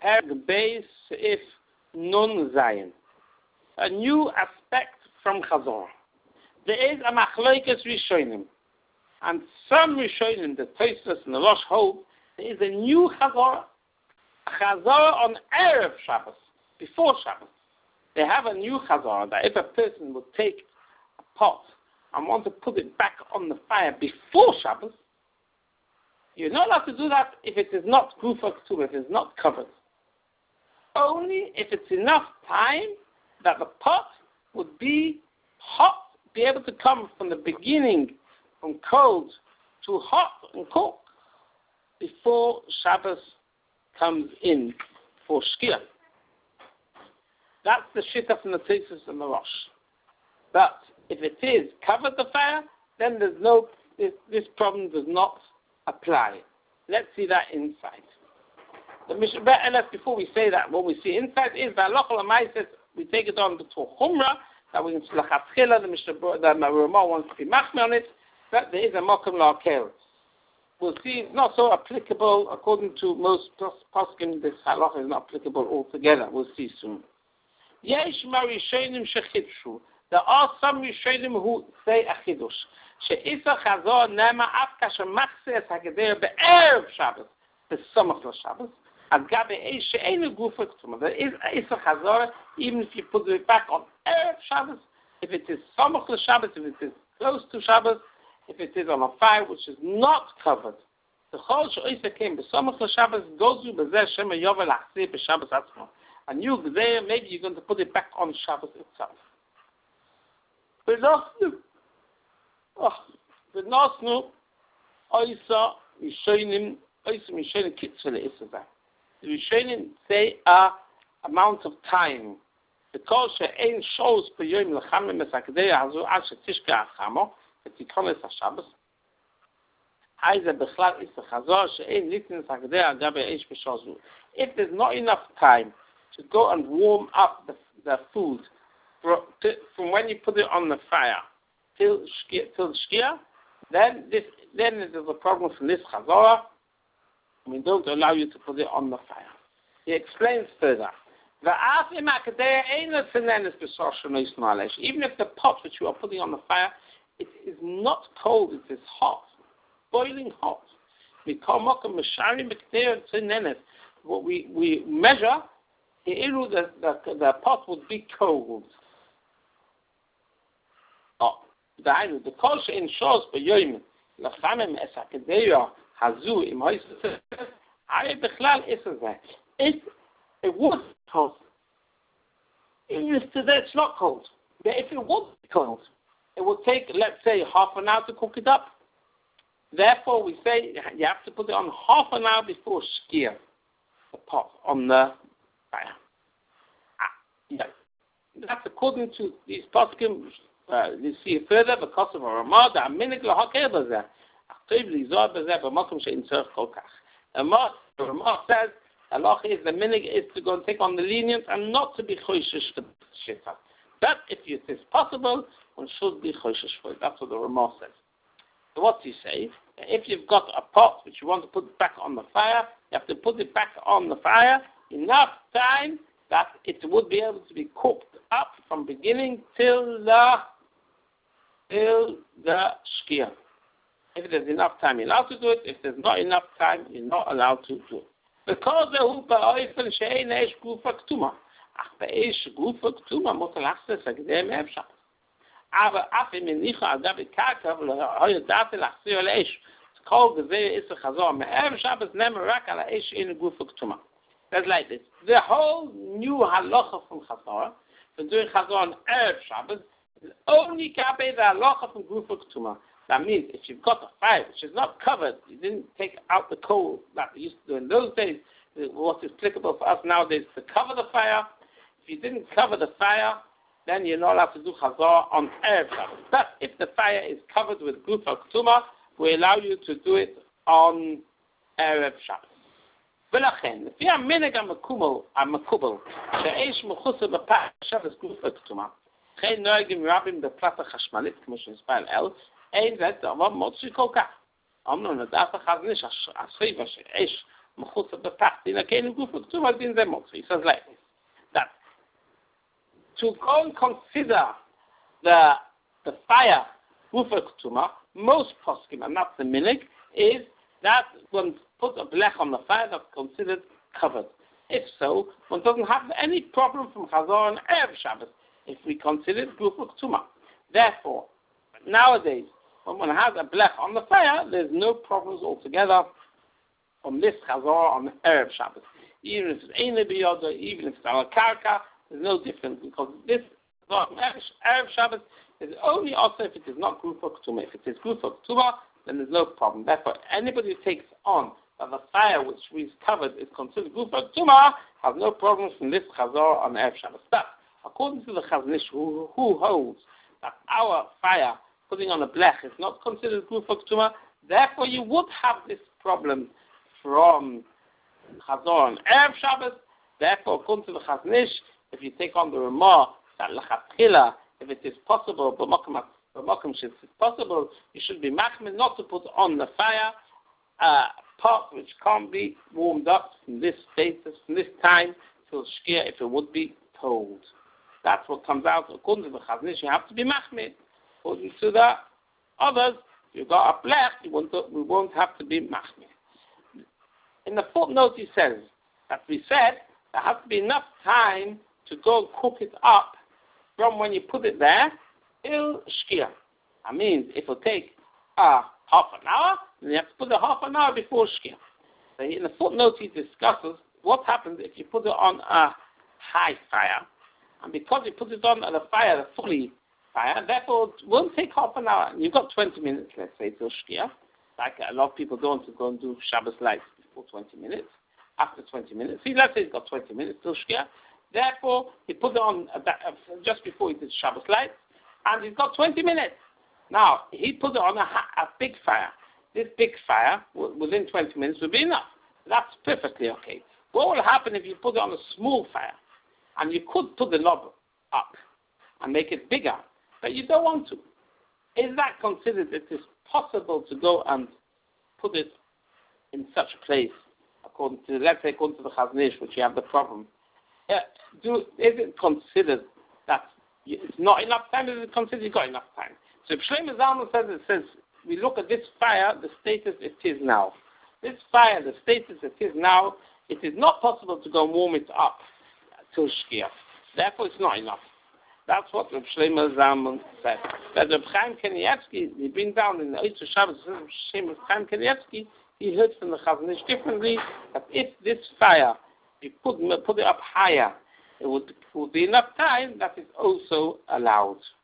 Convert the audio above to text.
Perek Beis Seif Nun Zayin. A new aspect from Chazorah. There is a Machlokes Rishonim. And some Rishonim, the Tosfos and the Rosh hold, there is a new Chazorah. A Chazorah on Erev Shabbos, before Shabbos. They have a new Chazorah that if a person would take a pot and want to put it back on the fire before Shabbos, you're not allowed to do that if it is not Gufa Ketuma, if it is not covered. Only if it's enough time that the pot would be hot, be able to come from the beginning, from cold to hot and cook, before Shabbos comes in for Shkia. That's the Shittah from the Tosfos and the Rosh. But if it is covered the fire, then there's no, this problem does not apply. Let's see that inside. The Mishnah, before we say that, what we see inside is that Halacha L'Maaseh, we take it on to Chumrah, that we can L'Chatchila, the Mishnah, the Ramah wants to be machmir on it, but there is a Mokum L'Akel. We'll see it's not so applicable, according to most poskim, this Halacha is not applicable altogether. We'll see soon. Yesh Marishonim Shechidushu. There are some Rishonim who say a Chidush. She'isa Chazor Nema Afka Shemachse Es HaGedera Be'erev Shabbos, B'Samach LaShabbos, Ad Gabe Eish She'enu Gufa Ketuma. There is a Isa Chazor, even if you put it back on Erev Shabbos, if it is Samach LaShabbos, if it is close to Shabbos, if it is on a fire which is not covered. The Chol She'isa came B'Samach LaShabbos, Gozu B'Zeh Shema Yovel Achseh B'Shabbos Atzmo. A new Gzeir, maybe you're going to put it back on Shabbos itself. V'nosnu oisa Rishonim kitzvah le'isavah. The Rishonim say a amount of time. Because she'ein shows b'yom l'chamim es-hakdei hazu ad she'tishka ha'chamo v'tikones ha'shabbos. Hayze b'chlal isa chazor she'ein nitin es-hakdei agabe eish b'shozu. If there's not enough time to go and warm up the food from when you put it on the fire till Shkia, then there's a problem from this Chazorah. We don't allow you to put it on the fire. He explains further. Even if the pot which you are putting on the fire, it is not cold, it is hot, boiling hot. What we measure, the pot would be cold. The kol she'en shos b'yoyim l'chamim es hakedeya hazu im hoyset hare bechlal isazeh. If it was cold, even if today it's not cold, but if it would be cold, it would take, let's say, half an hour to cook it up. Therefore, we say you have to put it on half an hour before Shkia, the pot on the fire. Yeah. That's according to these poskim. You see further because of a Ramah, the minig lahaker b'zeh. Achtiv lizor b'zeh b'makom she'in tzorich kol kach. The Ramah says Allah is the minig is to go and take on the lenient and not to be choishish for the shita. But if it is possible, one should be choishish for it. That's what the Ramah says. So what do you say? If you've got a pot which you want to put back on the fire, you have to put it back on the fire enough time that it would be able to be cooked up from beginning till the Shkia. If there's enough time, you're allowed to do it. If there's not enough time, you're not allowed to do it. Because the Hupa she'ein eish gufa ketuma. Ach be'eish gufa ketuma motel achses hagdei me'ev Shabbos. Aber af im nicha al gabi karka v'lo date l'achsir al eish. It's called the Gzeir Issa Chazor me'ev Shabbos nemer rak al eish in gufa ketuma. That's like this. The whole new halacha from Chazorah, from doing Chazorah on Erev Shabbos, is only kabe the halacha from gufa ketuma. That means if you've got a fire which is not covered, you didn't take out the coal that we used to do in those days, what is applicable for us nowadays to cover the fire. If you didn't cover the fire, then you're not allowed to do Chazorah on Erev Shabbos. But if the fire is covered with gufa ketuma, we allow you to do it on Erev Shabbos. ולכן, לפי המנהג המקובל, שהאש מחוסר בפח שבס גופה כתומה, לכן נוהגים רבים בפלטה חשמלית, כמו שנספר אל, אין זה דבר מאוד שכל כך. אמנון, לדעת החזניש, הסביבה שהאש Mechutz b'tachtin akeinu gufa ktuma din ze moksa. He says like this, that to go and consider the fire gufa ktuma, most poskim, and that's the minig, is that one put a blech on the fire that's considered covered. If so, one doesn't have any problem from Chazor and Erev Shabbos if we consider it gufa ktuma. Therefore, nowadays, when one has a blech on the fire, there's no problems altogether on this Chazor on Erev Shabbos. Even if it's Ein Biyoda, even if it's on a Karka, there's no difference, because this Erev Shabbos is only also if it is not gufa ktuma. If it is gufa ktuma, then there's no problem. Therefore, anybody who takes on that the fire which we've covered is considered gufa ktuma has no problems from this Chazor on Erev Shabbos. But according to the Chazon Ish, who holds that our fire putting on a blech is not considered gufa ktuma, therefore you would have this problem from Chazor on Erev Shabbos. Therefore, according to the Chazon Ish, if you take on the Ramah that lechatchila, if it is possible, but it's possible, you should be machmir not to put on the fire pot which can't be warmed up from this status, from this time till shkia, if it would be told. That's what comes out according to the Chazon Ish. You have to be machmir. According to the others, you've got a blech, we won't have to be machmir. In the footnote, he says that we said there has to be enough time to go and cook it up from when you put it there till shkia. That means if it'll take half an hour, then you have to put it half an hour before shkia. So in the footnote, he discusses what happens if you put it on a high fire, and because you put it on a fire, a fully fire, therefore it won't take half an hour. You've got 20 minutes, let's say, till shkia. Like a lot of people don't want to go and do Shabbos lights before 20 minutes. After 20 minutes, see, let's say he's got 20 minutes till shkia. Therefore, he put it on just before he did Shabbos lights, and he's got 20 minutes. Now, he put it on a big fire. This big fire, within 20 minutes, will be enough. That's perfectly okay. What will happen if you put it on a small fire? And you could put the knob up and make it bigger, but you don't want to. Is that considered it is possible to go and put it in such a place, according to the Chazon Ish, which you have the problem? Is it considered that it's not enough time? Is it considered you've got enough time? So Shlomo Zalman says, we look at this fire, the status it is now. This fire, the status it is now, it is not possible to go and warm it up till shkia. Therefore, it's not enough. That's what Shlomo Zalman said. But Reb Chaim Kanievsky, he been down in the Eitz Shabbos, Reb Chaim Kanievsky, he heard from the Chazon Ish differently, that if this fire, you put it up higher, it would be enough time that is also allowed.